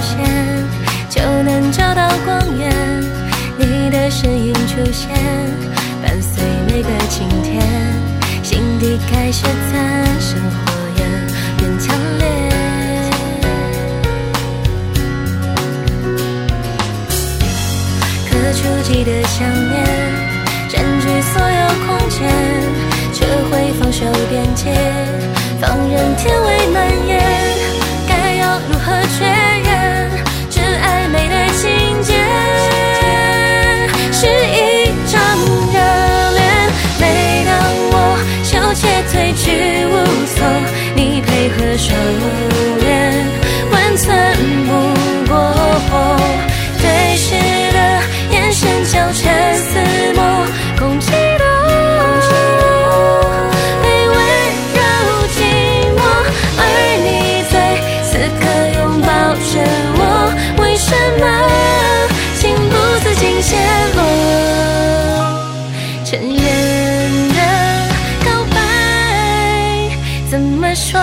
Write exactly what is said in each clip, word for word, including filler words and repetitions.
线，就能找到光源。你的身影出现，伴随每个晴天，心底开始产生火焰，变强烈。可触及的想念，占据所有空间，却会放手边界，放任天未蔓延。该要如何确认这暧昧的情节？是一场热恋，每当我羞怯退去无措，你配合收敛，温存不过火，对视的眼神交缠似墨，空气都被温柔寂寞，而你在此刻拥抱着我，为什么情不自禁陷落？承认的告白怎么说？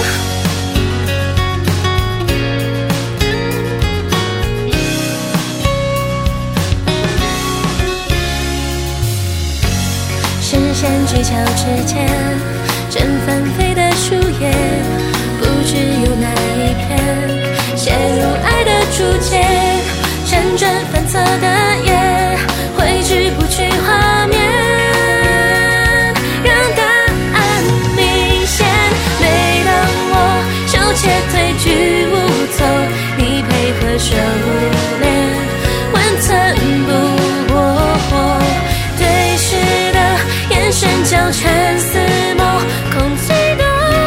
视线聚焦之间，正翻飞的树叶，不知有哪一片陷入爱的竹节，辗转反侧的夜，挥之不去画面，让答案明显。每当我羞怯退居无措，你配合收敛，温存不过火，对视的眼神交缠似墨，空气都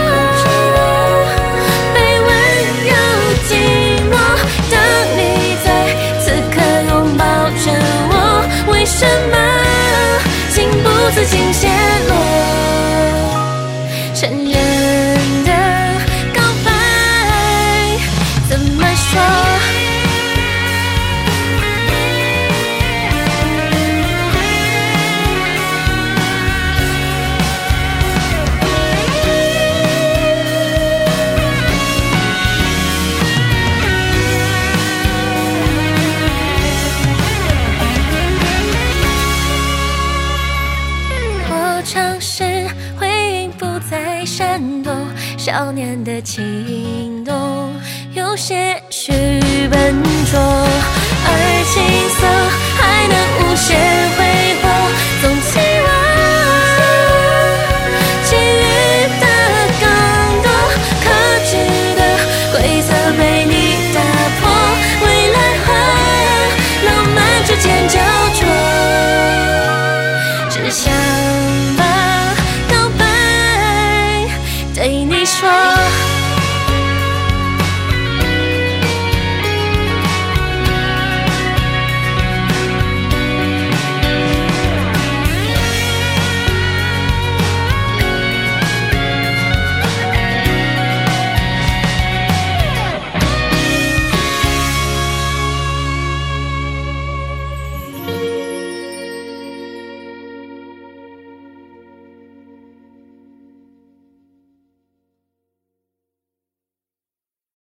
被温柔寂寞。当你在此刻拥抱着我，为什么情不自禁陷落？承认的告白怎么说？尝试回应不再闪动，少年的情动有些许笨拙，而青涩还能无限挥霍，总期望给予的更多，可知的规则被你打破，未来和浪漫之间交错，只想